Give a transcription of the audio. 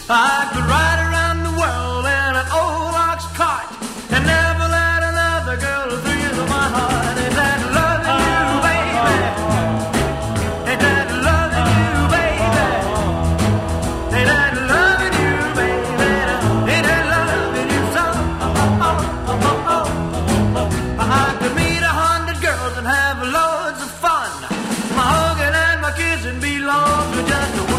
I could ride around the world in an old ox cart and never let another girl thrill my heart. Ain't that loving you, baby? Ain't that loving you, baby? Ain't that loving you, baby? Ain't that loving you so? I could meet 100 girls and have loads of fun. My hugging and my kissing belong to just one.